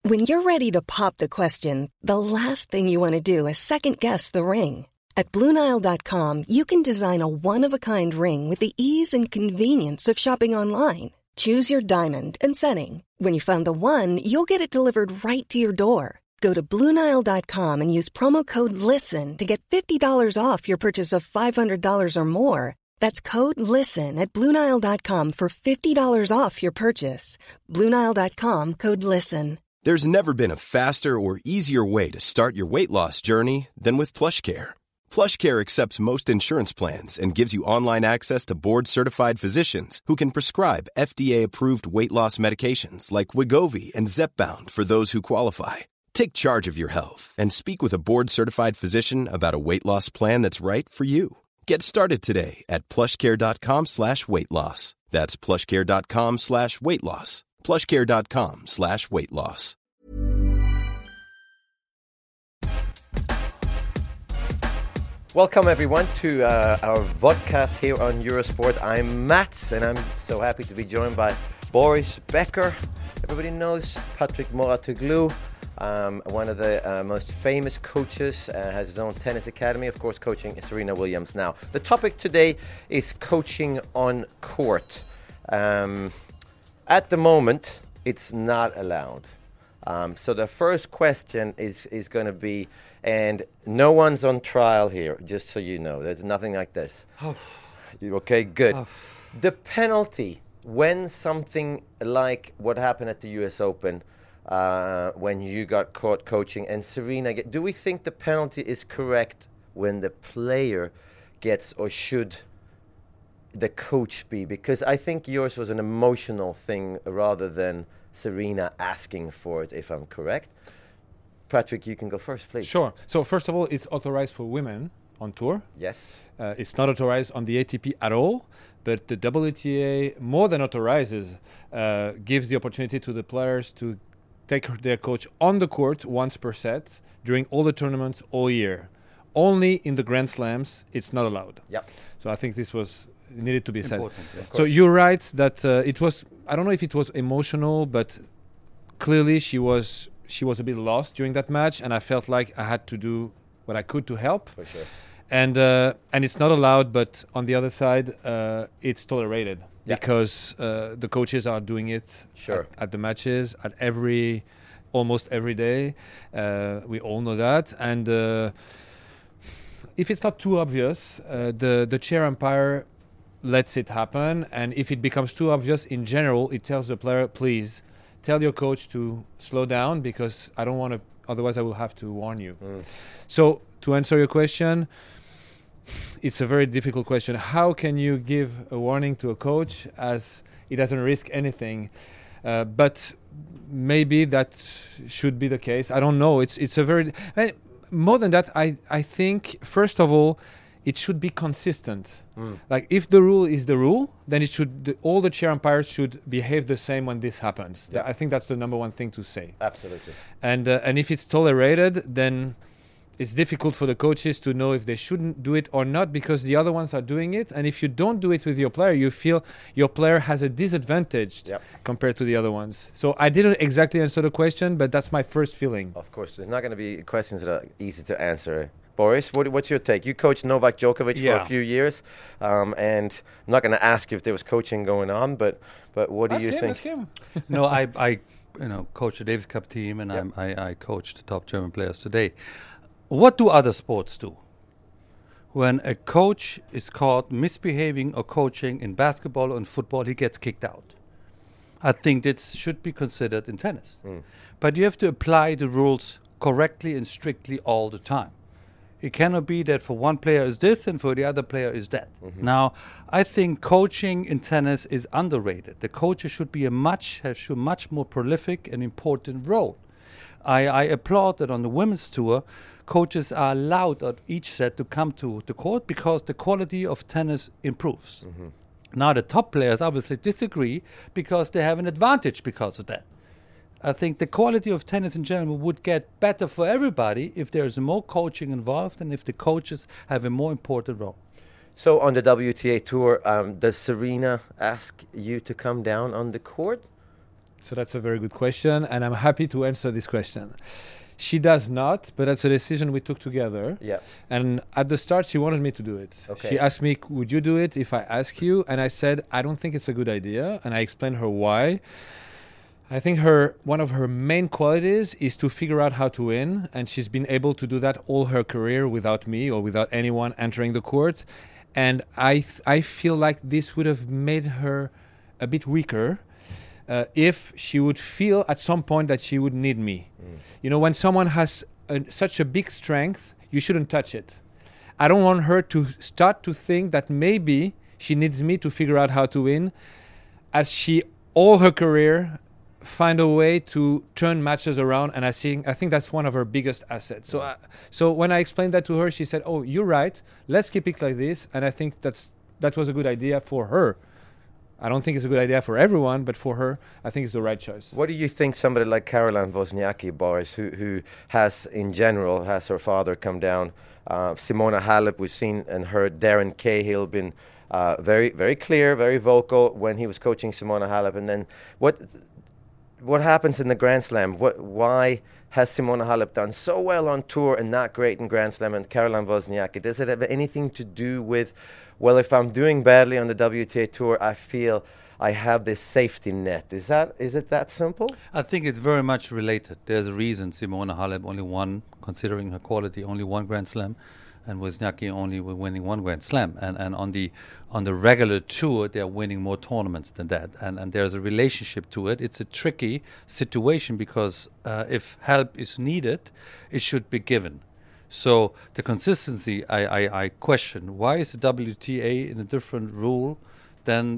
When you're ready to pop the question, the last thing you want to do is second-guess the ring. At BlueNile.com, you can design a one-of-a-kind ring with the ease and convenience of shopping online. Choose your diamond and setting. When you find the one, you'll get it delivered right to your door. Go to BlueNile.com and use promo code LISTEN to get $50 off your purchase of $500 or more. That's code LISTEN at BlueNile.com for $50 off your purchase. BlueNile.com, code LISTEN. There's never been a faster or easier way to start your weight loss journey than with PlushCare. PlushCare accepts most insurance plans and gives you online access to board-certified physicians who can prescribe FDA-approved weight loss medications like Wegovy and Zepbound for those who qualify. Take charge of your health and speak with a board-certified physician about a weight loss plan that's right for you. Get started today at plushcare.com/weight loss. That's plushcare.com/weight loss. plushcare.com/weight loss. Welcome everyone to our vodcast here on Eurosport. I'm Mats and I'm so happy to be joined by Boris Becker. Everybody knows Patrick Mouratoglou, one of the most famous coaches, has his own tennis academy, of course coaching Serena Williams now. The topic today is coaching on court. At the moment, it's not allowed. So the first question is going to be, and no one's on trial here, just so you know. There's nothing like this. Okay, good. The penalty when something like what happened at the US Open, when you got caught coaching and Serena, do we think the penalty is correct when the player gets, or should the coach be? Because I think yours was an emotional thing rather than Serena asking for it, if I'm correct. Patrick, you can go first, please. Sure. So first of all, it's authorized for women on tour. Yes. It's not authorized on the ATP at all, but the WTA more than authorizes, gives the opportunity to the players to take their coach on the court once per set during all the tournaments all year. Only in the Grand Slams, it's not allowed. Yep. So I think this was needed to be said. Yeah. So you're right that it was, I don't know if it was emotional, but clearly she was a bit lost during that match, and I felt like I had to do what I could to help. For sure. And it's not allowed, but on the other side, it's tolerated because the coaches are doing it at the matches, at almost every day. We all know that. And if it's not too obvious, the chair umpire lets it happen. And if it becomes too obvious, in general, it tells the player, please tell your coach to slow down because I don't want to, otherwise I will have to warn you. So to answer your question, it's a very difficult question. How can you give a warning to a coach as it doesn't risk anything? But maybe that should be the case. I don't know. It's a very, more than that, I think, first of all, it should be consistent. Like if the rule is the rule, then it should, all the chair umpires should behave the same when this happens. I think that's the number one thing to say. Absolutely. And if it's tolerated, then it's difficult for the coaches to know if they shouldn't do it or not because the other ones are doing it. And if you don't do it with your player, you feel your player has a disadvantage compared to the other ones. So I didn't exactly answer the question, but that's my first feeling. Of course, there's not going to be questions that are easy to answer. Boris, what's your take? You coached Novak Djokovic for a few years, and I'm not going to ask you if there was coaching going on, but what do you think? Ask him. No, I coached the Davis Cup team, and I coached the top German players today. What do other sports do? When a coach is caught misbehaving or coaching in basketball or in football, he gets kicked out. I think that should be considered in tennis. But you have to apply the rules correctly and strictly all the time. It cannot be that for one player is this and for the other player is that. Now, I think coaching in tennis is underrated. The coaches should be much more prolific and important role. I applaud that on the women's tour, coaches are allowed at each set to come to the court because the quality of tennis improves. Now, the top players obviously disagree because they have an advantage because of that. I think the quality of tennis in general would get better for everybody if there's more coaching involved and if the coaches have a more important role. So on the WTA tour, does Serena ask you to come down on the court? So that's a very good question, and I'm happy to answer this question. She does not, but that's a decision we took together. Yeah. And at the start, she wanted me to do it. Okay. She asked me, would you do it if I ask you? And I said, I don't think it's a good idea. And I explained her why. I think one of her main qualities is to figure out how to win. And she's been able to do that all her career without me or without anyone entering the court. And I feel like this would have made her a bit weaker if she would feel at some point that she would need me. You know, when someone has such a big strength, you shouldn't touch it. I don't want her to start to think that maybe she needs me to figure out how to win, as she all her career find a way to turn matches around, and I think that's one of her biggest assets. So when I explained that to her, she said, "Oh, you're right. Let's keep it like this." And I think that was a good idea for her. I don't think it's a good idea for everyone, but for her, I think it's the right choice. What do you think somebody like Caroline Wozniacki, Boris, who has, in general, has her father come down, Simona Halep, we've seen and heard Darren Cahill been very, very clear, very vocal when he was coaching Simona Halep. And then what happens in the Grand Slam? Why has Simona Halep done so well on tour and not great in Grand Slam, and Caroline Wozniacki? Does it have anything to do with, well, if I'm doing badly on the WTA Tour, I feel I have this safety net? Is it that simple? I think it's very much related. There's a reason Simona Halep only won, considering her quality, only one Grand Slam, and Wozniacki only winning one Grand Slam. And on the regular tour, they're winning more tournaments than that. And there's a relationship to it. It's a tricky situation because if help is needed, it should be given. So the consistency, I question. Why is the WTA in a different rule than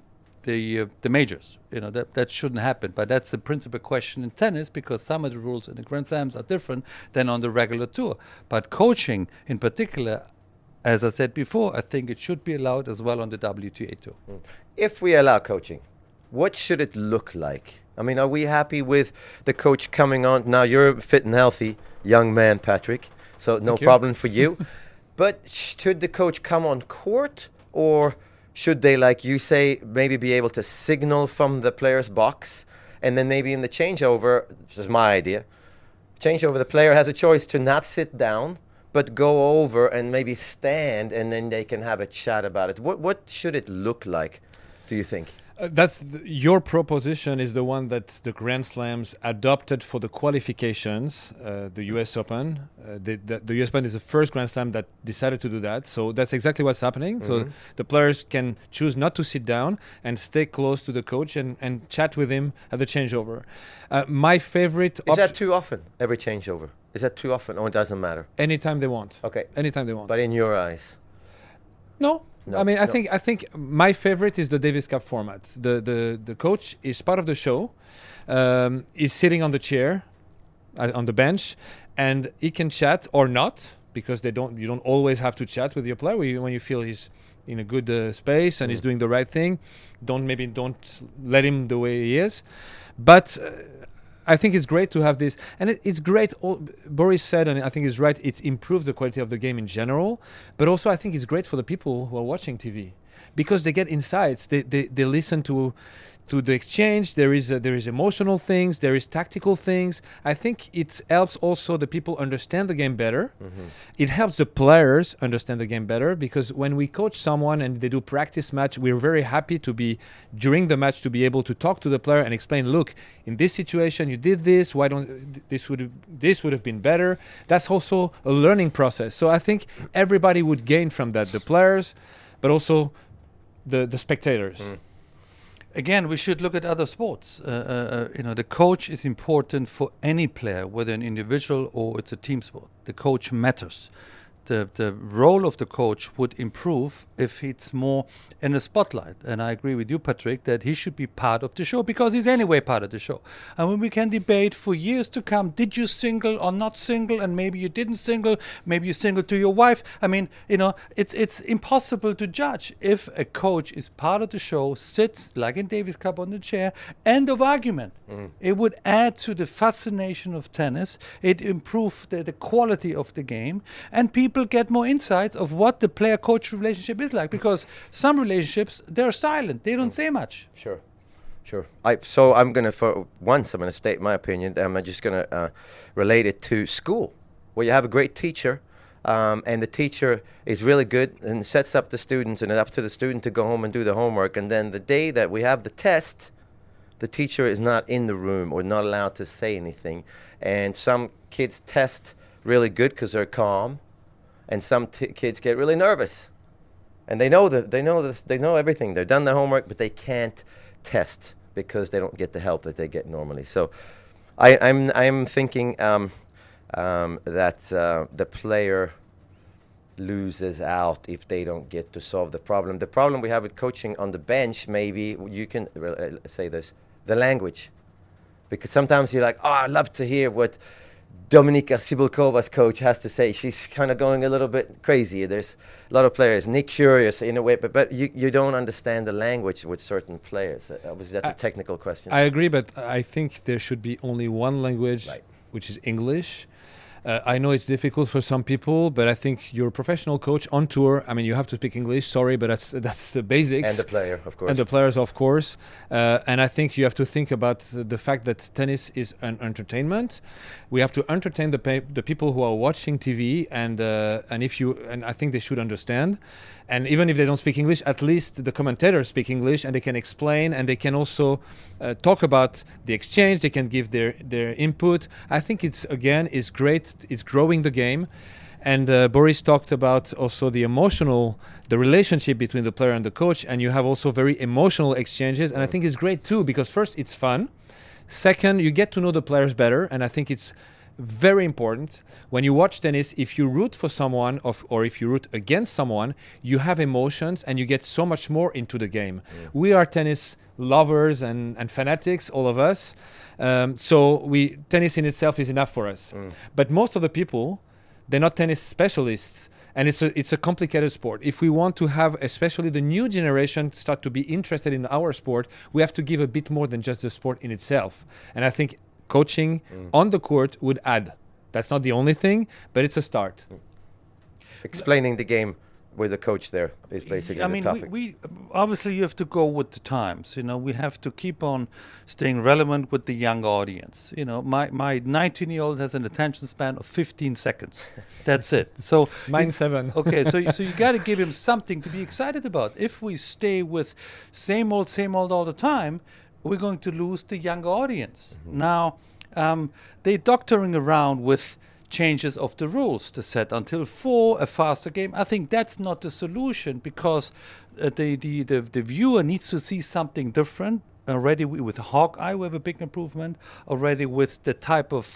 the majors? You know, that shouldn't happen. But that's the principal question in tennis, because some of the rules in the Grand Slams are different than on the regular tour. But coaching in particular, as I said before, I think it should be allowed as well on the WTA Tour. If we allow coaching, what should it look like? I mean, are we happy with the coach coming on? Now, you're a fit and healthy young man, Patrick, so no problem for you. But should the coach come on court, or should they, like you say, maybe be able to signal from the player's box, and then maybe in the changeover, this is my idea, changeover, the player has a choice to not sit down, but go over and maybe stand, and then they can have a chat about it. What should it look like, do you think? Your proposition is the one that the Grand Slams adopted for the qualifications, the US Open. The US Open is the first Grand Slam that decided to do that. So that's exactly what's happening. Mm-hmm. So the players can choose not to sit down and stay close to the coach and chat with him at the changeover. My favorite... Is that too often, every changeover? Is that too often, or it doesn't matter? Anytime they want. Okay. Anytime they want. But in your eyes? No. I mean, I think my favorite is the Davis Cup format. The coach is part of the show, is sitting on the chair, on the bench, and he can chat or not, because you don't always have to chat with your player. When you feel he's in a good space and he's doing the right thing, don't let him the way he is. But I think it's great to have this, and it's great. Boris said, and I think he's right, it's improved the quality of the game in general, but also I think it's great for the people who are watching TV, because they get insights. They listen to the exchange. There is emotional things, there is tactical things. I think it helps also the people understand the game better. Mm-hmm. It helps the players understand the game better, because when we coach someone and they do practice match, we're very happy to be, during the match, to be able to talk to the player and explain, look, in this situation you did this, why don't this would have been better. That's also a learning process. So I think everybody would gain from that, the players, but also the spectators. Again, we should look at other sports. The coach is important for any player, whether an individual or it's a team sport. The coach matters. The role of the coach would improve if it's more in the spotlight. And I agree with you, Patrick, that he should be part of the show, because he's anyway part of the show. And when we can debate for years to come, did you single or not single? And maybe you didn't single, maybe you singled to your wife. I mean, it's impossible to judge. If a coach is part of the show, sits like in Davis Cup on the chair, end of argument. It would add to the fascination of tennis. It improve the quality of the game, and people get more insights of what the player-coach relationship is like, because some relationships, they're silent, they don't say much. Sure. Sure. So I'm going to, for once, I'm going to state my opinion. I'm just going to relate it to school, where you have a great teacher, and the teacher is really good and sets up the students, and it's up to the student to go home and do the homework. And then the day that we have the test, the teacher is not in the room or not allowed to say anything. And some kids test really good because they're calm, and some kids get really nervous. And they know everything. They've done their homework, but they can't test because they don't get the help that they get normally. So I'm thinking that the player loses out if they don't get to solve the problem. The problem we have with coaching on the bench, maybe you can say this, the language. Because sometimes you're like, oh, I'd love to hear what Dominika Cibulkova's coach has to say. She's kind of going a little bit crazy. There's a lot of players. Nick Kyrgios in a way, but you don't understand the language with certain players. Obviously, that's a technical question. I agree, but I think there should be only one language, which is English. I know it's difficult for some people, but I think you're a professional coach on tour. I mean, you have to speak English. Sorry, but that's the basics. And the player, of course. And the players, of course. And I think you have to think about the fact that tennis is an entertainment. We have to entertain the people who are watching TV, and I think they should understand. And even if they don't speak English, at least the commentators speak English, and they can explain, and they can also talk about the exchange. They can give their input. I think it's great. It's growing the game. And Boris talked about also the relationship between the player and the coach, and you have also very emotional exchanges. And I think it's great too, because first, it's fun. Second, you get to know the players better, and I think it's very important. When you watch tennis, if you root for someone or if you root against someone, you have emotions and you get so much more into the game. We are tennis lovers and fanatics, all of us. So tennis in itself is enough for us. But most of the people, they're not tennis specialists. And it's a complicated sport. If we want to have, especially the new generation, start to be interested in our sport, we have to give a bit more than just the sport in itself. And I think coaching on the court would add. That's not the only thing, but it's a start. Explaining the game with a coach there is basically the topic. We obviously you have to go with the times. We have to keep on staying relevant with the young audience. My 19-year-old has an attention span of 15 seconds. That's it. So mine 7. Okay, so you got to give him something to be excited about. If we stay with same old all the time, we're going to lose the younger audience. Now, they're doctoring around with changes of the rules to set until 4, a faster game. I think that's not the solution, because the viewer needs to see something different. Already with Hawkeye, we have a big improvement. Already with the type of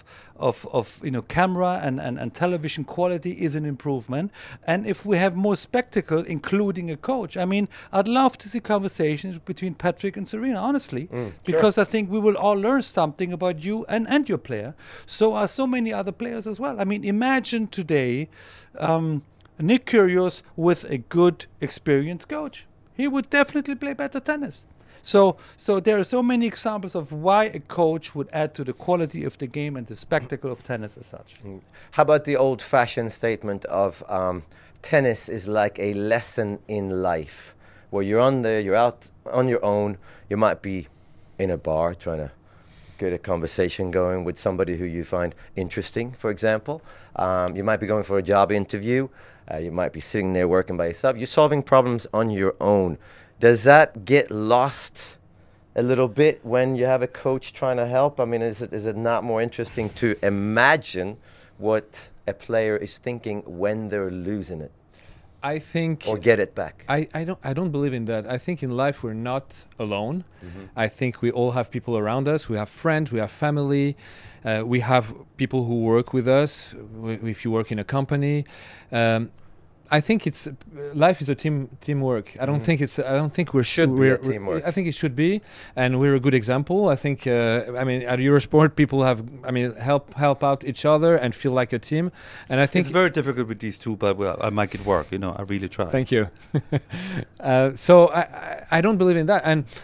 camera and television quality is an improvement. And if we have more spectacle, including a coach, I'd love to see conversations between Patrick and Serena, honestly, because I think we will all learn something about you and your player. So are so many other players as well. Imagine today Nick Kyrgios with a good, experienced coach. He would definitely play better tennis. So there are so many examples of why a coach would add to the quality of the game and the spectacle of tennis as such. How about the old-fashioned statement of tennis is like a lesson in life, where you're out on your own. You might be in a bar trying to get a conversation going with somebody who you find interesting, for example. You might be going for a job interview. You might be sitting there working by yourself. You're solving problems on your own. Does that get lost a little bit when you have a coach trying to help? Is it not more interesting to imagine what a player is thinking when they're losing it? I think, or get it back. I don't believe in that. I think in life we're not alone. I think we all have people around us. We have friends, we have family, we have people who work with us. If you work in a company, I think life is a teamwork. I don't think we're teamwork. I think it should be, and we're a good example. I think at Eurosport people have help out each other and feel like a team. And I think it's very difficult with these two, but I make it work. I really try. Thank you. So I don't believe in that. And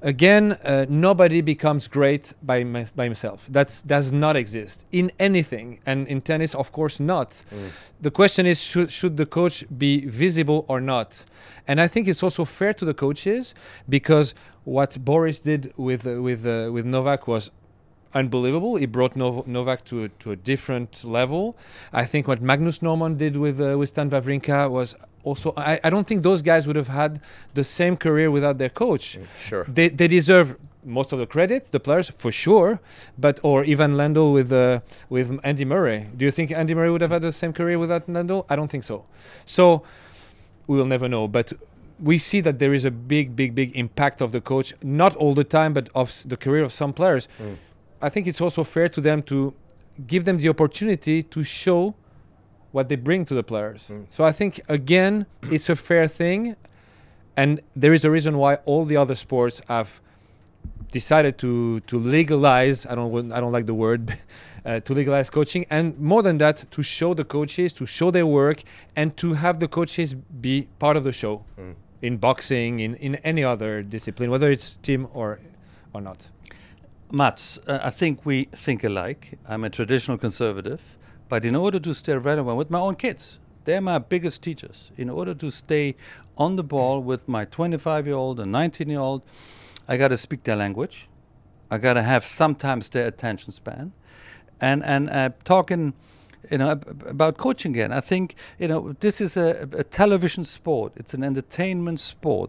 Again, nobody becomes great by himself. That does not exist in anything, and in tennis, of course, not. The question is, should the coach be visible or not? And I think it's also fair to the coaches, because what Boris did with Novak was unbelievable. He brought Novak to a different level. I think what Magnus Norman did with Stan Wawrinka was also, I don't think those guys would have had the same career without their coach. Sure. They deserve most of the credit, the players, for sure, or Ivan Lendl with Andy Murray. Do you think Andy Murray would have had the same career without Lendl? I don't think so. So we will never know, but we see that there is a big impact of the coach, not all the time, but of the career of some players. I think it's also fair to them to give them the opportunity to show what they bring to the players. So I think, again, it's a fair thing, and there is a reason why all the other sports have decided to legalize, I don't like the word, to legalize coaching, and more than that, to show the coaches, to show their work, and to have the coaches be part of the show in boxing, in any other discipline, whether it's team or not. Mats, I think we think alike. I'm a traditional conservative, but in order to stay relevant with my own kids, they're my biggest teachers. In order to stay on the ball with my 25-year-old and 19-year-old, I got to speak their language. I got to have sometimes their attention span. And talking, about coaching again, I think, this is a television sport. It's an entertainment sport.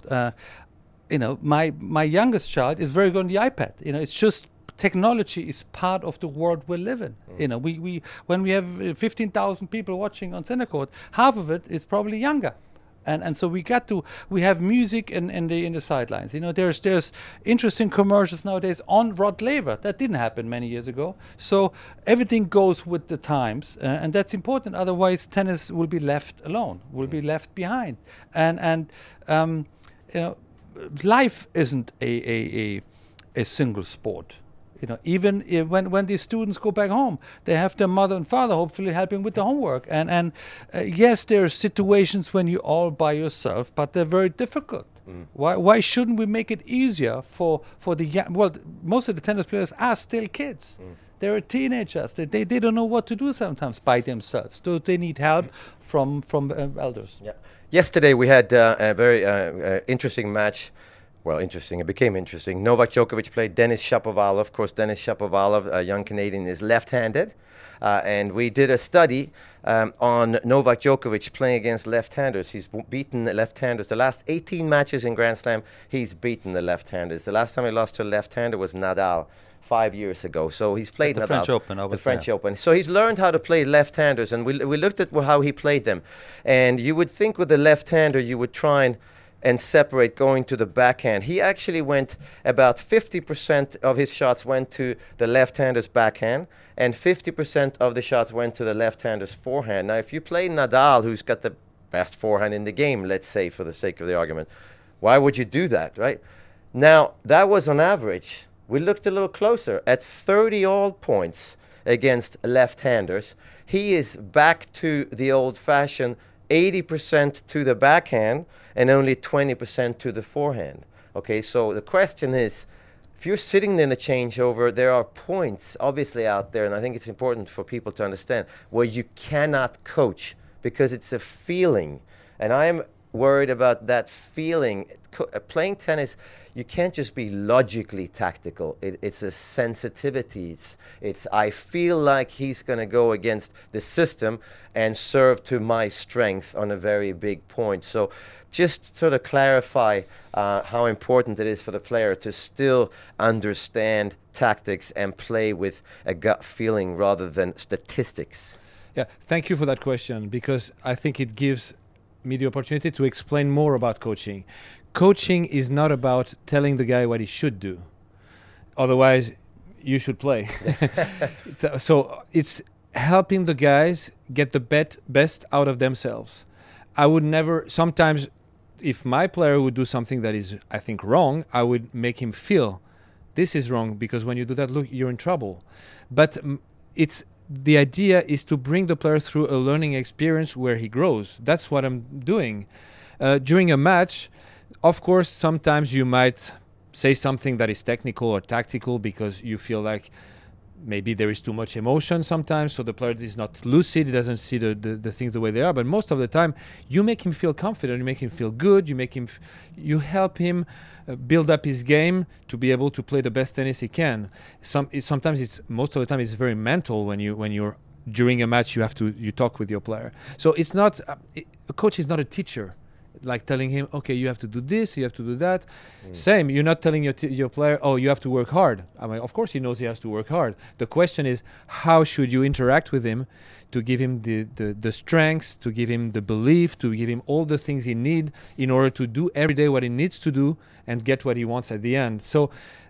My youngest child is very good on the iPad. It's just technology is part of the world we live in. We when we have 15,000 people watching on center court, half of it is probably younger. And so we have music in the sidelines. There's interesting commercials nowadays on Rod Laver. That didn't happen many years ago. So everything goes with the times, and that's important. Otherwise, tennis will be left alone, will be left behind. And life isn't a single sport. Even when these students go back home, they have their mother and father hopefully helping with the homework. And yes, there are situations when you're all by yourself, but they're very difficult. Why shouldn't we make it easier for the young? Well, most of the tennis players are still kids. They're teenagers. They don't know what to do sometimes by themselves. So they need help from elders. Yeah. Yesterday we had a very interesting match. Well, interesting. It became interesting. Novak Djokovic played Denis Shapovalov. Of course, Denis Shapovalov, a young Canadian, is left-handed. And we did a study on Novak Djokovic playing against left-handers. He's beaten the left-handers. The last 18 matches in Grand Slam, he's beaten the left-handers. The last time he lost to a left-hander was Nadal 5 years ago. So he's played the French Open. The French Open. So he's learned how to play left-handers. And we looked at how he played them. And you would think with the left-hander, you would try and separate going to the backhand. He actually went about 50% of his shots went to the left-hander's backhand, and 50% of the shots went to the left-hander's forehand. Now, if you play Nadal, who's got the best forehand in the game, let's say for the sake of the argument, why would you do that, right? Now, that was on average. We looked a little closer at 30 all points against left-handers. He is back to the old-fashioned 80% to the backhand and only 20% to the forehand. Okay, so the question is, if you're sitting in the changeover, there are points obviously out there, and I think it's important for people to understand, where you cannot coach because it's a feeling. And I'm worried about that feeling. Playing tennis, you can't just be logically tactical. It's a sensitivity. It's I feel like he's going to go against the system and serve to my strength on a very big point. So just sort of clarify how important it is for the player to still understand tactics and play with a gut feeling rather than statistics. Yeah, thank you for that question, because I think it gives me the opportunity to explain more about coaching. Coaching is not about telling the guy what he should do. Otherwise, you should play. So it's helping the guys get the best out of themselves. I would never, sometimes if my player would do something that is, I think, wrong, I would make him feel this is wrong, because when you do that, look, you're in trouble. But the idea is to bring the player through a learning experience where he grows. That's what I'm doing. During a match, of course, sometimes you might say something that is technical or tactical because you feel like maybe there is too much emotion sometimes, so the player is not lucid, he doesn't see the things the way they are. But most of the time, you make him feel confident, you make him feel good, you help him build up his game to be able to play the best tennis he can. Most of the time it's very mental when you're during a match you talk with your player. So it's not a coach is not a teacher, like telling him, okay, you have to do this, you have to do that. Same, you're not telling your player, oh, you have to work hard. I mean, of course he knows he has to work hard. The question is, how should you interact with him to give him the strengths, to give him the belief, to give him all the things he needs in order to do every day what he needs to do and get what he wants at the end. So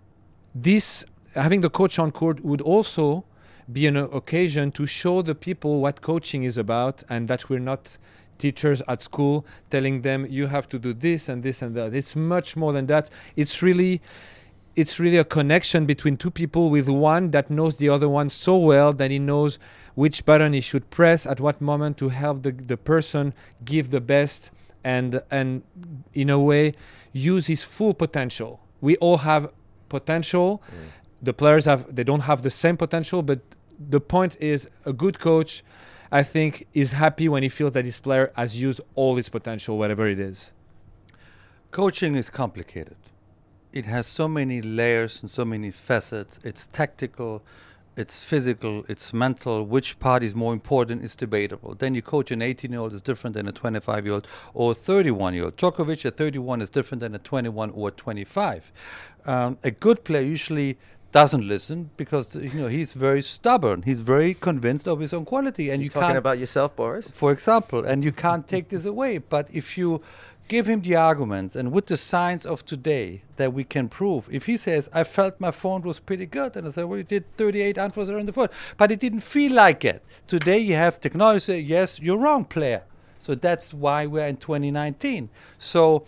having the coach on court would also be an occasion to show the people what coaching is about, and that we're not teachers at school telling them you have to do this and this and that. It's much more than that. It's really a connection between two people, with one that knows the other one so well that he knows which button he should press at what moment to help the person give the best and in a way use his full potential. We all have potential. The players they don't have the same potential, but the point is, a good coach, I think, is happy when he feels that his player has used all its potential, whatever it is. Coaching is complicated. It has so many layers and so many facets. It's tactical, it's physical, it's mental. Which part is more important is debatable. Then you coach an 18-year-old is different than a 25-year-old or a 31-year-old. Djokovic at 31 is different than a 21 or 25. A good player usually doesn't listen because he's very stubborn. He's very convinced of his own quality, and you talking can't, about yourself, Boris, for example, and you can't take this away. But if you give him the arguments, and with the science of today that we can prove, if he says, I felt my phone was pretty good, and I say, well, you did 38 answers around the phone, but it didn't feel like it. Today you have technology say, yes, you're wrong, player. So that's why we're in 2019. So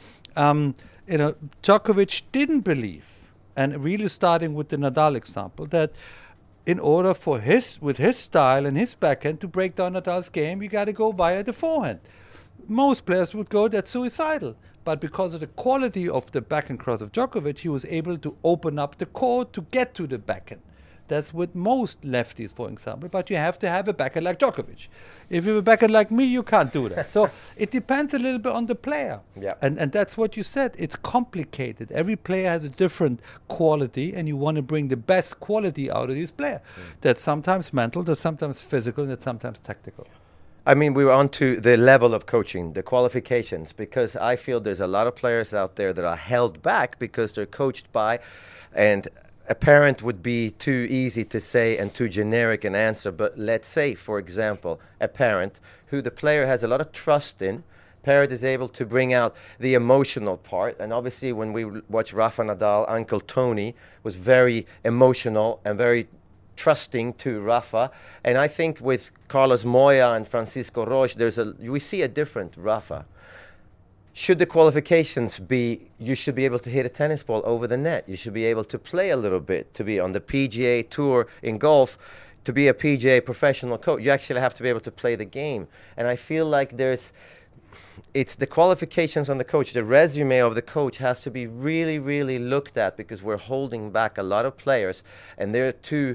Djokovic didn't believe, and really starting with the Nadal example, that in order for with his style and his backhand to break down Nadal's game, you got to go via the forehand. Most players would go, that's suicidal. But because of the quality of the backhand cross of Djokovic, he was able to open up the court to get to the backhand. That's with most lefties, for example. But you have to have a backhand like Djokovic. If you have a backhand like me, you can't do that. So it depends a little bit on the player. Yeah. And that's what you said. It's complicated. Every player has a different quality, and you want to bring the best quality out of this player. That's sometimes mental, that's sometimes physical, and that's sometimes tactical. I mean, we were on to the level of coaching, the qualifications, because I feel there's a lot of players out there that are held back because they're coached by, and a parent would be too easy to say and too generic an answer. But let's say, for example, a parent who the player has a lot of trust in, parent is able to bring out the emotional part. And obviously when we watch Rafa Nadal, Uncle Tony was very emotional and very trusting to Rafa. And I think with Carlos Moya and Francisco Roche, we see a different Rafa. Should the qualifications be, you should be able to hit a tennis ball over the net. You should be able to play a little bit, to be on the PGA Tour in golf, to be a PGA professional coach. You actually have to be able to play the game. And I feel like it's the qualifications on the coach, the resume of the coach has to be really, really looked at, because we're holding back a lot of players and they're too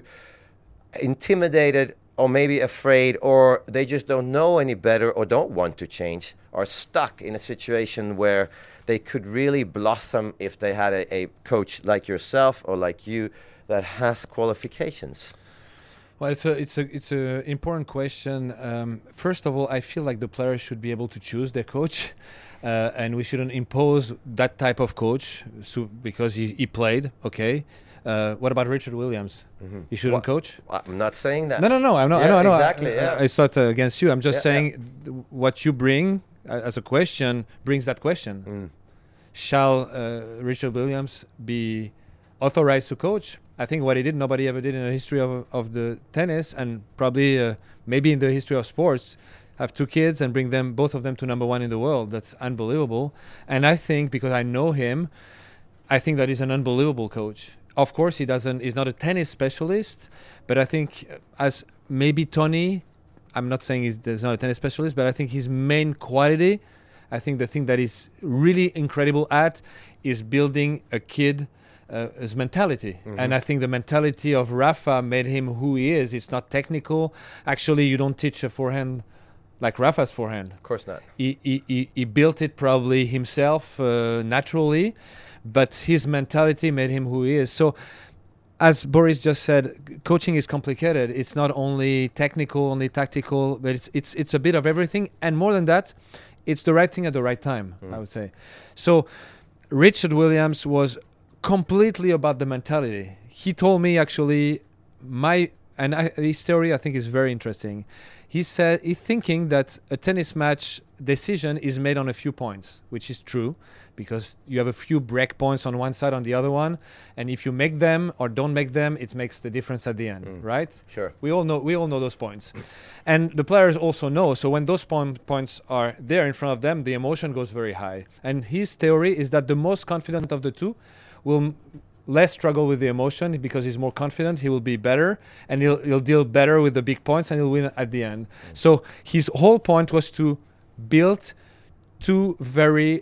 intimidated or maybe afraid, or they just don't know any better or don't want to change, or stuck in a situation where they could really blossom if they had a coach like yourself or like you that has qualifications. Well, it's a important question. First of all, I feel like the players should be able to choose their coach, and we shouldn't impose that type of coach because he played. Okay. What about Richard Williams? Mm-hmm. He shouldn't coach? I'm not saying that. No. I know. Exactly. It's not against you. I'm just saying what you bring as a question brings that question. Shall Richard Williams be authorized to coach? I think what he did, nobody ever did in the history of the tennis, and probably maybe in the history of sports. Have two kids and bring both of them to number one in the world. That's unbelievable. And I think, because I know him, I think that he's an unbelievable coach. Of course, he's not a tennis specialist, but I think as maybe Tony, I'm not saying he's not a tennis specialist, but I think his main quality, I think the thing that he's really incredible at is building a kid his mentality. And I think the mentality of Rafa made him who he is. It's not technical. Actually, you don't teach a forehand like Rafa's forehand. Of course not. He built it probably himself naturally, but his mentality made him who he is. So, as Boris just said, coaching is complicated. It's not only technical, only tactical, but it's a bit of everything. And more than that, it's the right thing at the right time, I would say. So Richard Williams was completely about the mentality. He told me actually his story I think is very interesting. He said he's thinking that a tennis match decision is made on a few points, which is true, because you have a few break points on one side, on the other one, and if you make them or don't make them, it makes the difference at the end, right? Sure. We all know those points, and the players also know. So when those points are there in front of them, the emotion goes very high. And his theory is that the most confident of the two will less struggle with the emotion because he's more confident. He will be better, and he'll deal better with the big points, and he'll win at the end. So his whole point was to build two very,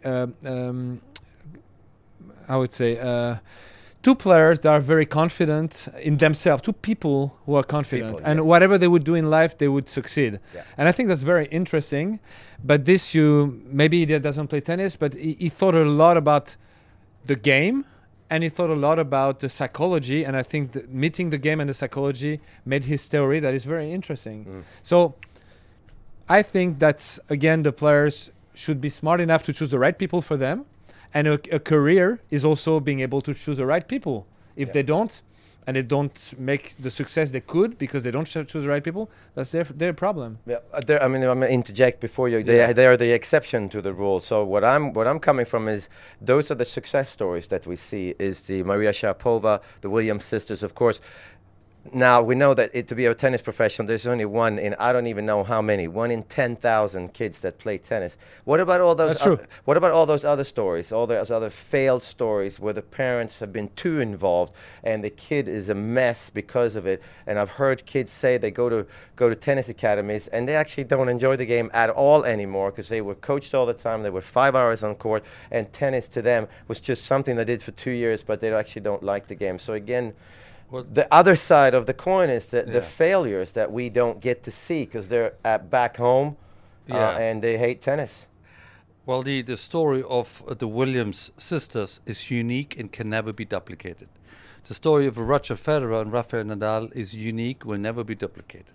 I would say, two players that are very confident in themselves, two people who are confident. And whatever they would do in life, they would succeed. Yeah. And I think that's very interesting. But maybe he doesn't play tennis, but he thought a lot about the game, and he thought a lot about the psychology. And I think that meeting the game and the psychology made his theory that is very interesting. So I think that, again, the players should be smart enough to choose the right people for them, and a career is also being able to choose the right people. If they don't, and they don't make the success they could because they don't choose the right people, that's their problem. Yeah, I'm going to interject before you. They are the exception to the rule. So what I'm coming from is those are the success stories that we see. Is the Maria Sharapova, the Williams sisters, of course. Now, we know that to be a tennis professional, there's only one in, I don't even know how many, 1 in 10,000 kids that play tennis. What about all those? What about all those other stories, all those other failed stories where the parents have been too involved and the kid is a mess because of it? And I've heard kids say they go to tennis academies and they actually don't enjoy the game at all anymore because they were coached all the time. They were 5 hours on court, and tennis to them was just something they did for 2 years, but they actually don't like the game. So again, the other side of the coin is the failures that we don't get to see because they're back home and they hate tennis. Well, the story of the Williams sisters is unique and can never be duplicated. The story of Roger Federer and Rafael Nadal is unique, will never be duplicated.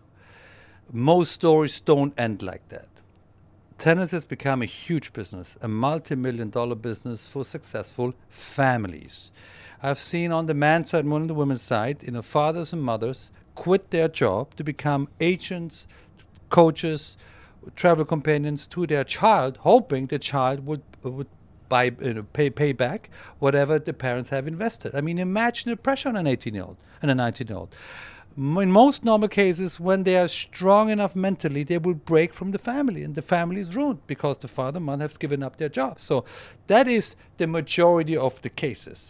Most stories don't end like that. Tennis has become a huge business, a multi-million-dollar business for successful families. I've seen on the men's side and on the women's side, fathers and mothers quit their job to become agents, coaches, travel companions to their child, hoping the child would pay back whatever the parents have invested. I mean, imagine the pressure on an 18-year-old and a 19-year-old. In most normal cases, when they are strong enough mentally, they will break from the family, and the family is ruined because the father and mother have given up their job. So that is the majority of the cases.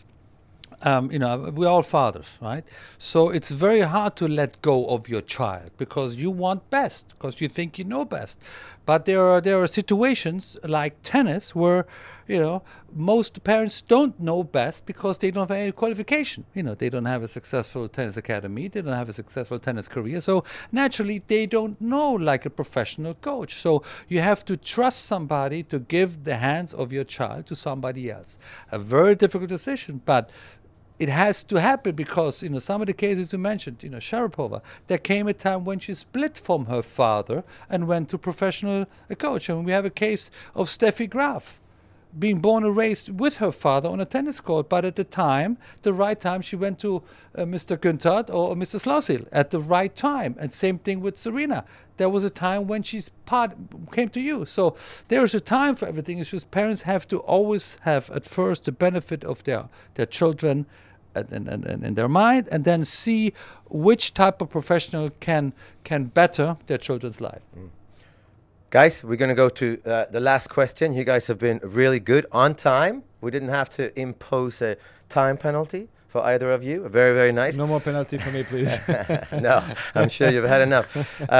We're all fathers, right? So it's very hard to let go of your child because you want best, because you think you know best. But there are situations like tennis where, most parents don't know best because they don't have any qualification. They don't have a successful tennis academy. They don't have a successful tennis career. So naturally, they don't know like a professional coach. So you have to trust somebody to give the hands of your child to somebody else. A very difficult decision, but it has to happen because, some of the cases you mentioned, Sharapova, there came a time when she split from her father and went to professional coach. And we have a case of Steffi Graf being born and raised with her father on a tennis court. But at the right time, she went to Mr. Günther or Mr. Slausil at the right time. And same thing with Serena. There was a time when came to you. So there is a time for everything. It's just parents have to always have at first the benefit of their children in their mind, and then see which type of professional can better their children's life. Guys, we're going to go to the last question. You guys have been really good on time. We didn't have to impose a time penalty for either of you. Very, very nice. No more penalty for me, please. No, I'm sure you've had enough.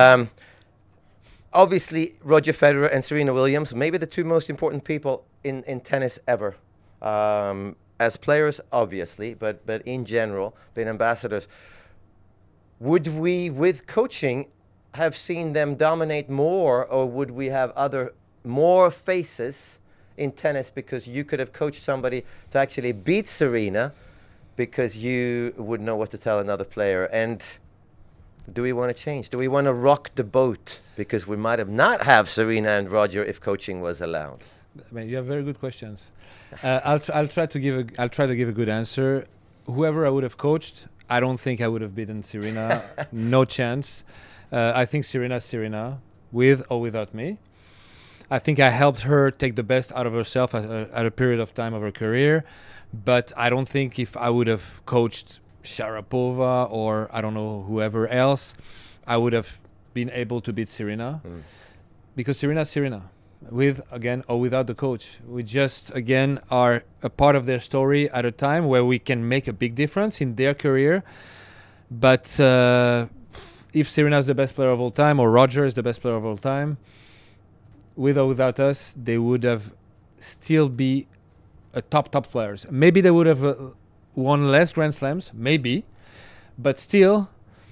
Obviously, Roger Federer and Serena Williams, maybe the two most important people in tennis ever. as players, obviously, but in general, being ambassadors, would we, with coaching, have seen them dominate more, or would we have more faces in tennis because you could have coached somebody to actually beat Serena because you would know what to tell another player? And do we want to change? Do we want to rock the boat because we might have not have Serena and Roger if coaching was allowed? I mean, you have very good questions. I'll try to give a good answer. Whoever I would have coached, I don't think I would have beaten Serena. No chance. I think Serena's Serena, with or without me. I think I helped her take the best out of herself at a period of time of her career. But I don't think if I would have coached Sharapova or I don't know whoever else, I would have been able to beat Serena. Because Serena's Serena, with again or without the coach. We just again are a part of their story at a time where we can make a big difference in their career. But if Serena is the best player of all time or Roger is the best player of all time, with or without us, they would have still be a top players. Maybe they would have won less Grand Slams, maybe, but still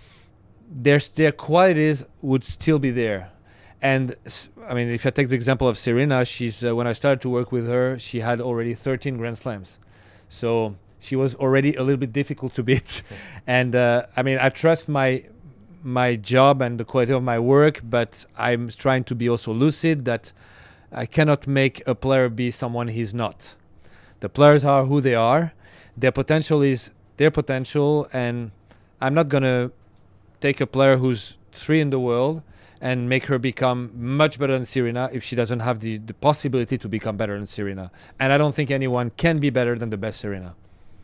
their qualities would still be there. And I mean, if I take the example of Serena, she's when I started to work with her, she had already 13 Grand Slams. So she was already a little bit difficult to beat. And I mean, I trust my job and the quality of my work, but I'm trying to be also lucid that I cannot make a player be someone he's not. The players are who they are. Their potential is their potential, and I'm not going to take a player who's 3 in the world and make her become much better than Serena if she doesn't have the possibility to become better than Serena. And I don't think anyone can be better than the best Serena.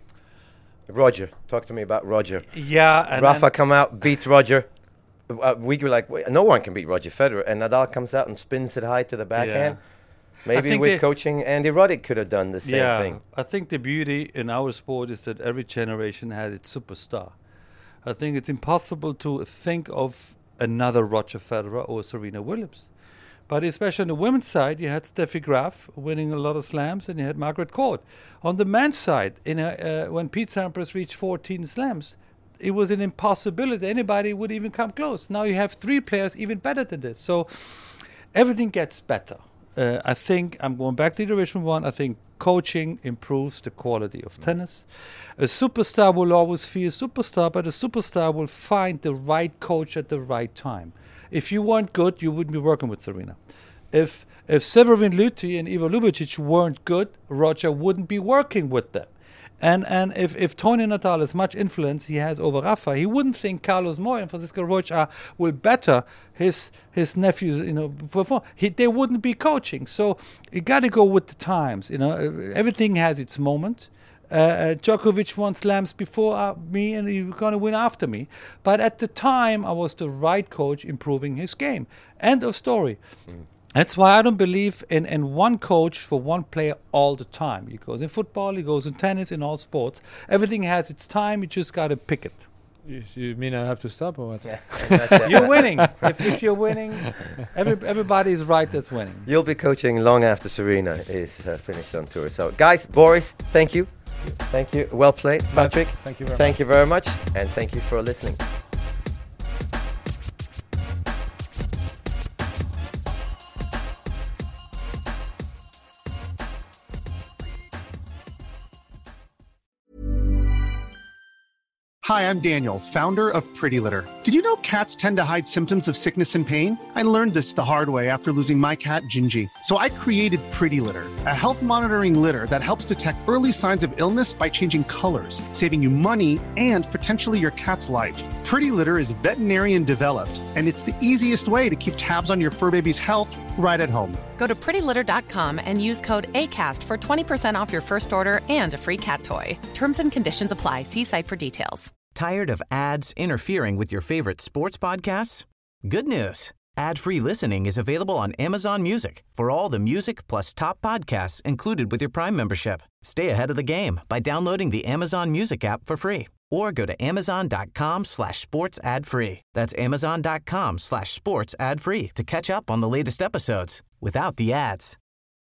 Roger, talk to me about Roger. Yeah. And Rafa come out, beats Roger. We were like, wait, no one can beat Roger Federer. And Nadal comes out and spins it high to the backhand. Yeah. Maybe with coaching, Andy Roddick could have done the same thing. I think the beauty in our sport is that every generation has its superstar. I think it's impossible to think of another Roger Federer or Serena Williams. But especially on the women's side, you had Steffi Graf winning a lot of slams, and you had Margaret Court. On the men's side, when Pete Sampras reached 14 slams, it was an impossibility. Anybody would even come close. Now you have 3 players even better than this. So everything gets better. I think, I'm going back to the original one, I think coaching improves the quality of tennis. A superstar will always feel a superstar, but a superstar will find the right coach at the right time. If you weren't good, you wouldn't be working with Serena. If Severin Luthi and Ivo Lubicic weren't good, Roger wouldn't be working with them. And if Tony Nadal has much influence he has over Rafa, he wouldn't think Carlos Moya and Francisco Rocha will better his nephews, perform. They wouldn't be coaching. So you got to go with the times. Everything has its moment. Djokovic won slams before me, and he's going to win after me. But at the time, I was the right coach improving his game. End of story. That's why I don't believe in one coach for one player all the time. He goes in football, he goes in tennis, in all sports. Everything has its time. You just got to pick it. You mean I have to stop or what? Yeah. You're winning. If you're winning, everybody's right that's winning. You'll be coaching long after Serena is finished on tour. So, guys, Boris, thank you. Thank you. Well played, Patrick. Thank you very much. Thank you very much. And thank you for listening. Hi, I'm Daniel, founder of Pretty Litter. Did you know cats tend to hide symptoms of sickness and pain? I learned this the hard way after losing my cat, Gingy. So I created Pretty Litter, a health monitoring litter that helps detect early signs of illness by changing colors, saving you money and potentially your cat's life. Pretty Litter is veterinarian developed, and it's the easiest way to keep tabs on your fur baby's health right at home. Go to prettylitter.com and use code ACAST for 20% off your first order and a free cat toy. Terms and conditions apply. See site for details. Tired of ads interfering with your favorite sports podcasts? Good news. Ad-free listening is available on Amazon Music for all the music plus top podcasts included with your Prime membership. Stay ahead of the game by downloading the Amazon Music app for free or go to amazon.com/sports ad free. That's amazon.com/sports ad free to catch up on the latest episodes without the ads.